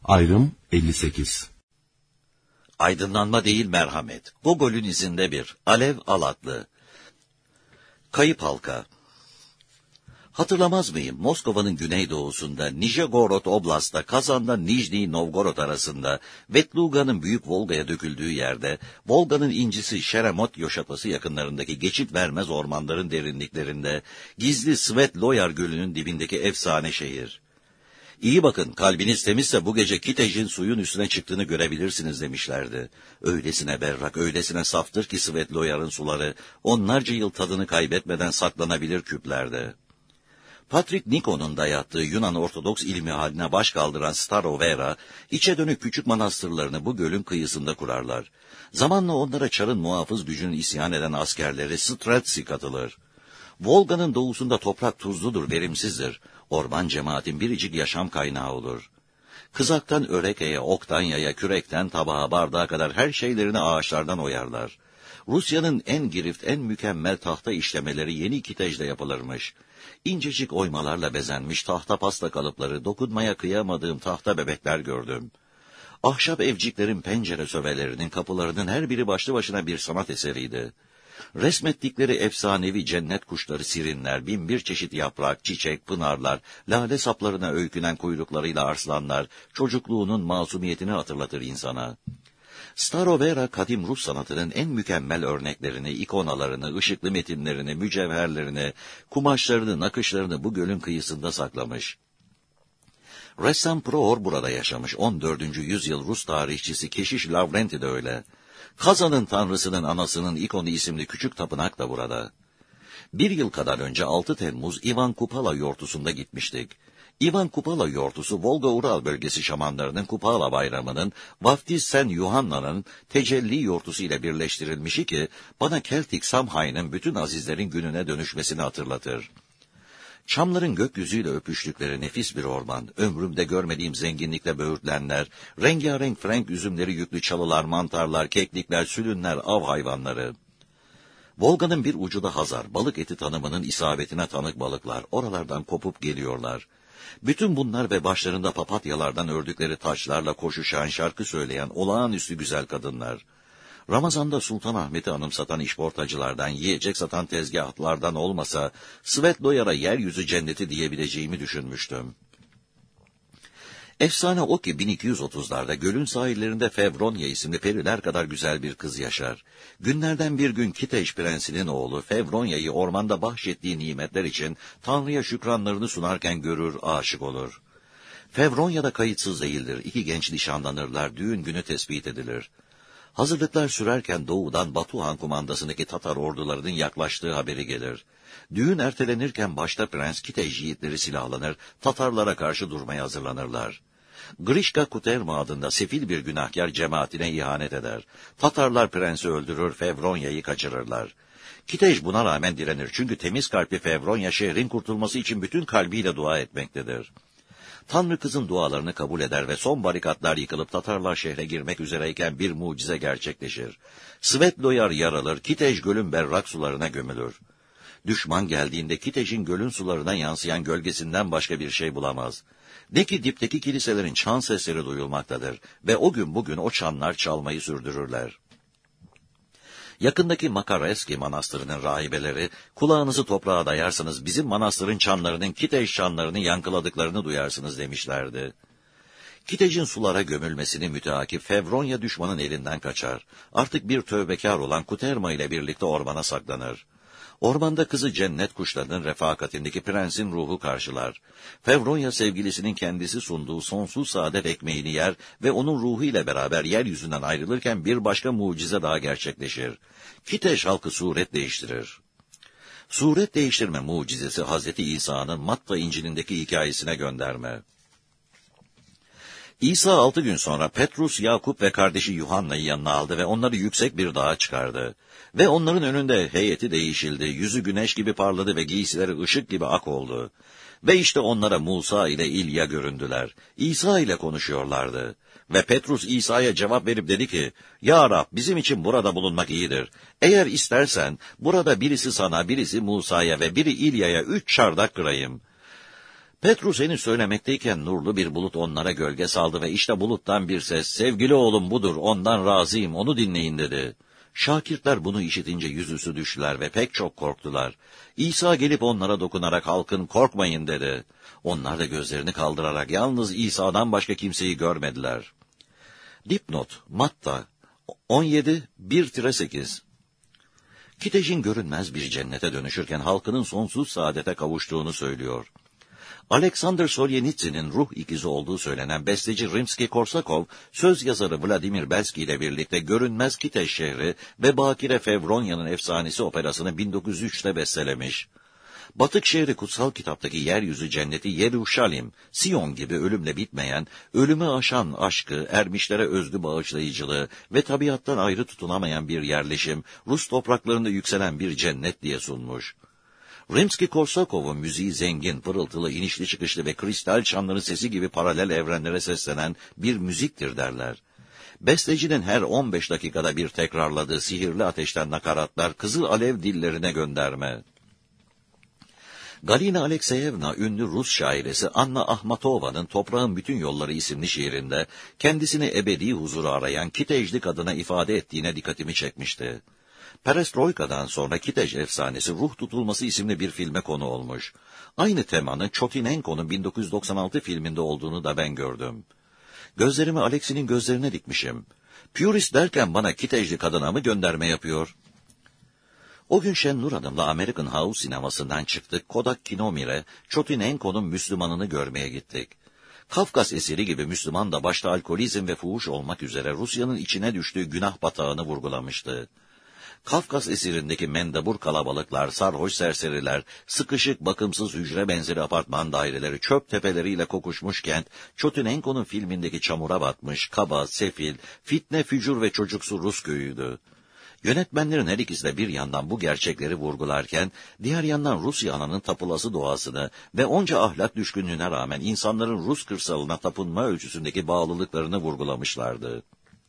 Ayrım 58. Aydınlanma değil merhamet. Gogol'ün izinde bir. Alev Alatlı. Kayıp halka. Hatırlamaz mıyım? Moskova'nın güneydoğusunda, Nijegorod Oblast'ta, Kazan'da Nijni Novgorod arasında, Vetluga'nın Büyük Volga'ya döküldüğü yerde, Volga'nın incisi Şeremot Yoşapası yakınlarındaki geçit vermez ormanların derinliklerinde, gizli Svetloyar Gölü'nün dibindeki efsane şehir. İyi bakın, kalbiniz temizse bu gece Kitej'in suyun üstüne çıktığını görebilirsiniz demişlerdi. Öylesine berrak, öylesine saftır ki Svetloyar'ın suları, onlarca yıl tadını kaybetmeden saklanabilir küplerde. Patrick Nikon'un dayattığı Yunan Ortodoks ilmi haline baş kaldıran Starovera, içe dönük küçük manastırlarını bu gölün kıyısında kurarlar. Zamanla onlara Çar'ın muhafız gücünün isyan eden askerleri Stratsi katılır. Volga'nın doğusunda toprak tuzludur, verimsizdir. Orman cemaatin biricik yaşam kaynağı olur. Kızaktan örekeye, oktan yaya, kürekten tabağa, bardağa kadar her şeylerini ağaçlardan oyarlar. Rusya'nın en girift, en mükemmel tahta işlemeleri yeni Kitej'de yapılırmış. İncecik oymalarla bezenmiş tahta pasta kalıpları, dokunmaya kıyamadığım tahta bebekler gördüm. Ahşap evciklerin pencere sövelerinin, kapılarının her biri başlı başına bir sanat eseriydi. Resmettikleri efsanevi cennet kuşları sirinler, binbir çeşit yaprak, çiçek, pınarlar, lale saplarına öykünen kuyruklarıyla arslanlar, çocukluğunun masumiyetini hatırlatır insana. Starovera, kadim Rus sanatının en mükemmel örneklerini, ikonalarını, ışıklı metinlerini, mücevherlerini, kumaşlarını, nakışlarını bu gölün kıyısında saklamış. Ressam Prohor burada yaşamış. 14. yüzyıl Rus tarihçisi Keşiş Lavrenti de öyle. Kazan'ın tanrısının anasının ikonu isimli küçük tapınak da burada. Bir yıl kadar önce 6 Temmuz Ivan Kupala yortusunda gitmiştik. Ivan Kupala yortusu Volga-Ural bölgesi şamanlarının Kupala bayramının Vaftiz Sen Yuhanna'nın tecelli yortusu ile birleştirilmişi ki bana Keltik Samhain'in bütün azizlerin gününe dönüşmesini hatırlatır. Çamların gökyüzüyle öpüştükleri nefis bir orman, ömrümde görmediğim zenginlikle böğürtlenler, rengarenk frenk üzümleri yüklü çalılar, mantarlar, keklikler, sülünler, av hayvanları. Volga'nın bir ucu da Hazar, balık eti tanımının isabetine tanık balıklar, oralardan kopup geliyorlar. Bütün bunlar ve başlarında papatyalardan ördükleri taçlarla koşuşan, şarkı söyleyen olağanüstü güzel kadınlar. Ramazan'da Sultanahmet'i anımsatan işportacılardan, yiyecek satan tezgahlardan olmasa, Svetloyar'a yeryüzü cenneti diyebileceğimi düşünmüştüm. Efsane o ki 1230'larda gölün sahillerinde Fevronya isimli periler kadar güzel bir kız yaşar. Günlerden bir gün Kitej prensinin oğlu Fevronya'yı ormanda bahşettiği nimetler için Tanrı'ya şükranlarını sunarken görür, aşık olur. Fevronya'da kayıtsız değildir. İki genç nişanlanırlar, düğün günü tespit edilir. Hazırlıklar sürerken doğudan Batuhan kumandasındaki Tatar ordularının yaklaştığı haberi gelir. Düğün ertelenirken başta Prens Kitej yiğitleri silahlanır, Tatarlara karşı durmaya hazırlanırlar. Grishka Kuterma adında sefil bir günahkar cemaatine ihanet eder. Tatarlar prensi öldürür, Fevronya'yı kaçırırlar. Kitej buna rağmen direnir çünkü temiz kalpli Fevronya şehrin kurtulması için bütün kalbiyle dua etmektedir. Tanrı kızın dualarını kabul eder ve son barikatlar yıkılıp Tatarlar şehre girmek üzereyken bir mucize gerçekleşir. Svetloyar yaralır, Kitej gölün berrak sularına gömülür. Düşman geldiğinde Kitej'in gölün sularına yansıyan gölgesinden başka bir şey bulamaz. De ki dipteki kiliselerin çan sesleri duyulmaktadır ve o gün bugün o çanlar çalmayı sürdürürler. Yakındaki Makareski manastırının rahibeleri, kulağınızı toprağa dayarsanız bizim manastırın çanlarının Kitej çanlarını yankıladıklarını duyarsınız demişlerdi. Kitej'in sulara gömülmesini müteakip Fevronya düşmanın elinden kaçar. Artık bir tövbekar olan Kuterma ile birlikte ormana saklanır. Ormanda kızı cennet kuşlarının refakatindeki prensin ruhu karşılar. Fevronya sevgilisinin kendisi sunduğu sonsuz saadet ekmeğini yer ve onun ruhu ile beraber yeryüzünden ayrılırken bir başka mucize daha gerçekleşir. Kitej halkı suret değiştirir. Suret değiştirme mucizesi Hazreti İsa'nın Matta İncil'indeki hikayesine gönderme. İsa 6 gün sonra Petrus, Yakup ve kardeşi Yuhanna'yı yanına aldı ve onları yüksek bir dağa çıkardı. Ve onların önünde heyeti değişildi, yüzü güneş gibi parladı ve giysileri ışık gibi ak oldu. Ve işte onlara Musa ile İlya göründüler. İsa ile konuşuyorlardı. Ve Petrus İsa'ya cevap verip dedi ki, "Ya Rab, bizim için burada bulunmak iyidir. Eğer istersen burada birisi sana, birisi Musa'ya ve biri İlya'ya 3 çardak kırayım." Petrus henüz söylemekteyken nurlu bir bulut onlara gölge saldı ve işte buluttan bir ses, "Sevgili oğlum budur, ondan razıyım, onu dinleyin," dedi. Şakirtler bunu işitince yüzüstü düştüler ve pek çok korktular. İsa gelip onlara dokunarak, "Halkın korkmayın," dedi. Onlar da gözlerini kaldırarak yalnız İsa'dan başka kimseyi görmediler. Dipnot, Matta 17, 1-8. Kitej'in görünmez bir cennete dönüşürken halkının sonsuz saadete kavuştuğunu söylüyor. Alexander Soljenitsin'in ruh ikizi olduğu söylenen besteci Rimski-Korsakov, söz yazarı Vladimir Belsky ile birlikte Görünmez Kitej şehri ve Bakire Fevronya'nın efsanesi operasını 1903'te bestelemiş. Batık şehri kutsal kitaptaki yeryüzü cenneti Yeruşalim, Siyon gibi ölümle bitmeyen, ölümü aşan aşkı, ermişlere özgü bağışlayıcılığı ve tabiattan ayrı tutunamayan bir yerleşim, Rus topraklarında yükselen bir cennet diye sunmuş. Rimski-Korsakov'un müziği zengin, pırıltılı, inişli çıkışlı ve kristal çanların sesi gibi paralel evrenlere seslenen bir müziktir derler. Bestecinin her 15 dakikada bir tekrarladığı sihirli ateşten nakaratlar kızıl alev dillerine gönderme. Galina Alekseyevna, ünlü Rus şairesi Anna Ahmatova'nın Toprağın Bütün Yolları isimli şiirinde kendisini ebedi huzuru arayan Kitejli kadına ifade ettiğine dikkatimi çekmişti. Perestroika'dan sonra Kitej efsanesi Ruh Tutulması isimli bir filme konu olmuş. Aynı temanın Çotinenko'nun 1996 filminde olduğunu da ben gördüm. Gözlerimi Alexi'nin gözlerine dikmişim. Purist derken bana Kitejli kadına mı gönderme yapıyor? O gün Şennur Hanım'la American House sinemasından çıktık, Kodak Kinomir'e Çotinenko'nun Müslümanını görmeye gittik. Kafkas eseri gibi Müslüman da başta alkolizm ve fuhuş olmak üzere Rusya'nın içine düştüğü günah batağını vurgulamıştı. Kafkas esirindeki mendebur kalabalıklar, sarhoş serseriler, sıkışık bakımsız hücre benzeri apartman daireleri, çöp tepeleriyle kokuşmuş kent, Çotinenko'nun filmindeki çamura batmış, kaba, sefil, fitne, fücur ve çocuksu Rus köyüydü. Yönetmenlerin her ikisi de bir yandan bu gerçekleri vurgularken, diğer yandan Rusya ananın tapılası doğasını ve onca ahlak düşkünlüğüne rağmen insanların Rus kırsalına tapınma ölçüsündeki bağlılıklarını vurgulamışlardı.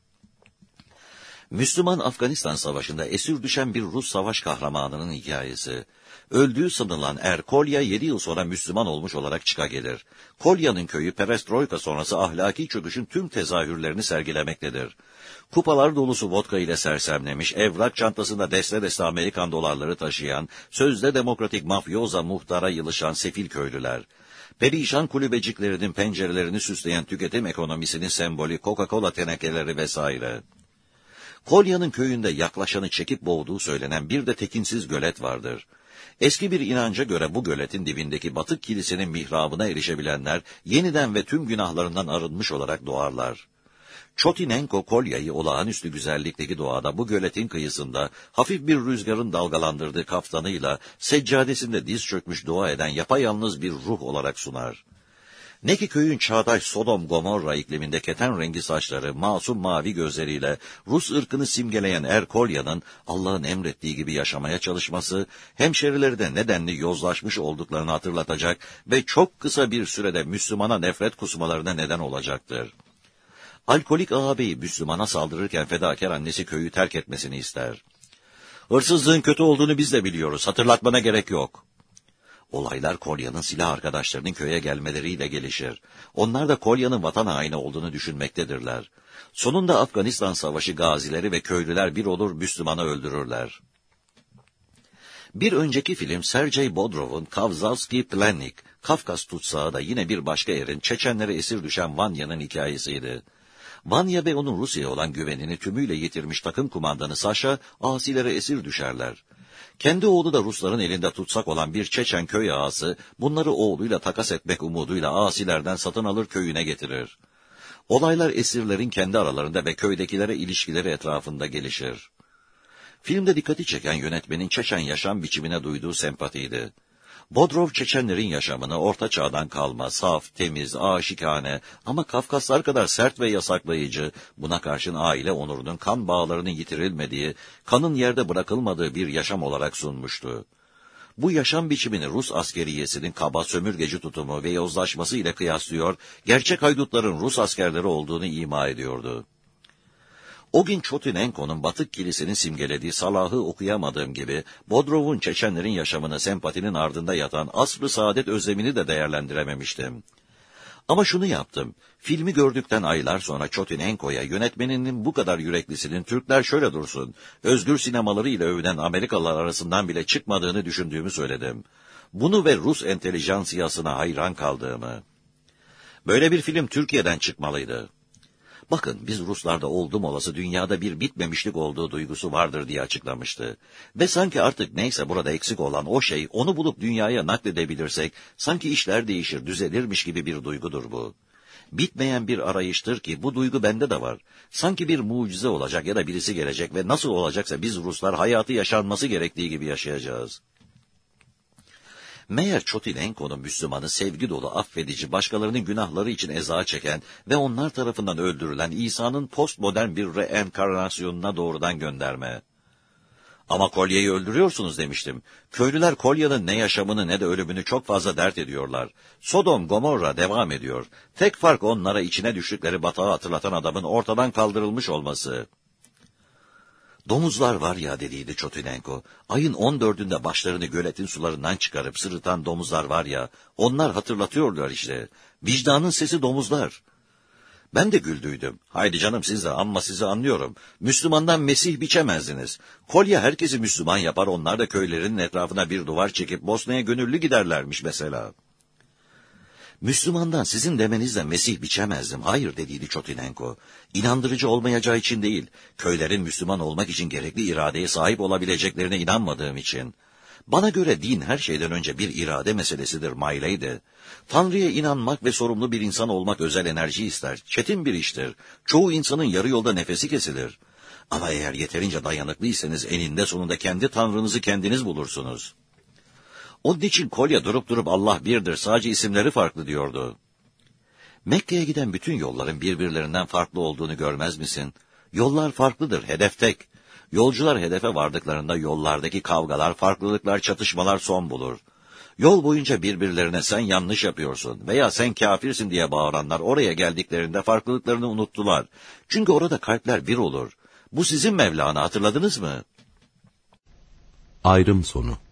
Müslüman Afganistan Savaşı'nda esir düşen bir Rus savaş kahramanının hikayesi. Öldüğü sanılan Kolya 7 yıl sonra Müslüman olmuş olarak çıka gelir. Kolya'nın köyü Perestroika sonrası ahlaki çöküşün tüm tezahürlerini sergilemektedir. Kupalar dolusu vodka ile sersemlemiş, evrak çantasında deste deste Amerikan dolarları taşıyan, sözde demokratik mafyoza muhtara yılışan sefil köylüler. Perişan kulübeciklerinin pencerelerini süsleyen tüketim ekonomisinin sembolü Coca-Cola tenekeleri vesaire. Kolya'nın köyünde yaklaşanı çekip boğduğu söylenen bir de tekinsiz gölet vardır. Eski bir inanca göre bu göletin dibindeki batık kilisenin mihrabına erişebilenler yeniden ve tüm günahlarından arınmış olarak doğarlar. Çotinenko Kolya'yı olağanüstü güzellikteki doğada bu göletin kıyısında hafif bir rüzgarın dalgalandırdığı kaftanıyla seccadesinde diz çökmüş dua eden yapayalnız bir ruh olarak sunar. Ne ki köyün çağdaş Sodom Gomorra ikliminde keten rengi saçları, masum mavi gözleriyle Rus ırkını simgeleyen Kolya'nın Allah'ın emrettiği gibi yaşamaya çalışması, hemşerileri de nedenli yozlaşmış olduklarını hatırlatacak ve çok kısa bir sürede Müslümana nefret kusmalarına neden olacaktır. Alkolik ağabeyi Müslümana saldırırken fedakar annesi köyü terk etmesini ister. "Hırsızlığın kötü olduğunu biz de biliyoruz, hatırlatmana gerek yok." Olaylar Kolya'nın silah arkadaşlarının köye gelmeleriyle gelişir. Onlar da Kolya'nın vatan haini olduğunu düşünmektedirler. Sonunda Afganistan Savaşı gazileri ve köylüler bir olur Müslümanı öldürürler. Bir önceki film Sergey Bodrov'un Kavzavski Plennik, Kafkas tutsağı da yine bir başka erin Çeçenlere esir düşen Vanya'nın hikayesiydi. Vanya ve onun Rusya'ya olan güvenini tümüyle yitirmiş takım kumandanı Saşa, asilere esir düşerler. Kendi oğlu da Rusların elinde tutsak olan bir Çeçen köy ağası, bunları oğluyla takas etmek umuduyla asilerden satın alır köyüne getirir. Olaylar esirlerin kendi aralarında ve köydekilere ilişkileri etrafında gelişir. Filmde dikkati çeken yönetmenin Çeçen yaşam biçimine duyduğu sempatiydi. Bodrov Çeçenlerin yaşamını orta çağdan kalma, saf, temiz, aşikane ama Kafkaslar kadar sert ve yasaklayıcı, buna karşın aile onurunun kan bağlarının yitirilmediği, kanın yerde bırakılmadığı bir yaşam olarak sunmuştu. Bu yaşam biçimini Rus askeriyesinin kaba sömürgeci tutumu ve yozlaşması ile kıyaslıyor, gerçek haydutların Rus askerleri olduğunu ima ediyordu. O gün Çotinenko'nun Batık Kilise'nin simgelediği Salah'ı okuyamadığım gibi, Bodrov'un Çeçenlerin yaşamını sempatinin ardında yatan asr-ı saadet özlemini de değerlendirememiştim. Ama şunu yaptım, filmi gördükten aylar sonra Çotinenko'ya yönetmeninin bu kadar yüreklisinin Türkler şöyle dursun, özgür sinemaları ile övünen Amerikalılar arasından bile çıkmadığını düşündüğümü söyledim. Bunu ve Rus entelijansiyasına hayran kaldığımı. Böyle bir film Türkiye'den çıkmalıydı. Bakın, biz Ruslarda oldum olası dünyada bir bitmemişlik olduğu duygusu vardır diye açıklamıştı. Ve sanki artık neyse burada eksik olan o şey, onu bulup dünyaya nakledebilirsek, sanki işler değişir, düzelirmiş gibi bir duygudur bu. Bitmeyen bir arayıştır ki bu duygu bende de var. Sanki bir mucize olacak ya da birisi gelecek ve nasıl olacaksa biz Ruslar hayatı yaşanması gerektiği gibi yaşayacağız. Meğer Çotinenko'nun Müslümanı sevgi dolu, affedici, başkalarının günahları için eza çeken ve onlar tarafından öldürülen İsa'nın postmodern bir reenkarnasyonuna doğrudan gönderme. Ama Kolye'yi öldürüyorsunuz demiştim. Köylüler Kolya'nın ne yaşamını ne de ölümünü çok fazla dert ediyorlar. Sodom, Gomorra devam ediyor. Tek fark onlara içine düştükleri batağı hatırlatan adamın ortadan kaldırılmış olması. Domuzlar var ya dediydi Çotinenko. Ayın 14'ünde başlarını göletin sularından çıkarıp sırıtan domuzlar var ya, onlar hatırlatıyorlar işte. Vicdanın sesi domuzlar. Ben de güldüydüm. Haydi canım siz de, amma sizi anlıyorum. Müslümandan Mesih biçemezdiniz. Kolye herkesi Müslüman yapar, onlar da köylerinin etrafına bir duvar çekip Bosna'ya gönüllü giderlermiş mesela. Müslümandan sizin demenizle Mesih biçemezdim. Hayır dediydi Çotinenko. İnandırıcı olmayacağı için değil, köylerin Müslüman olmak için gerekli iradeye sahip olabileceklerine inanmadığım için. Bana göre din her şeyden önce bir irade meselesidir Mayleydi. Tanrı'ya inanmak ve sorumlu bir insan olmak özel enerji ister. Çetin bir iştir. Çoğu insanın yarı yolda nefesi kesilir. Ama eğer yeterince dayanıklıysanız eninde sonunda kendi Tanrınızı kendiniz bulursunuz. Onun için Kolye durup Allah birdir, sadece isimleri farklı diyordu. Mekke'ye giden bütün yolların birbirlerinden farklı olduğunu görmez misin? Yollar farklıdır, hedef tek. Yolcular hedefe vardıklarında yollardaki kavgalar, farklılıklar, çatışmalar son bulur. Yol boyunca birbirlerine sen yanlış yapıyorsun veya sen kafirsin diye bağıranlar oraya geldiklerinde farklılıklarını unuttular. Çünkü orada kalpler bir olur. Bu sizin Mevlana, hatırladınız mı? Ayrım sonu.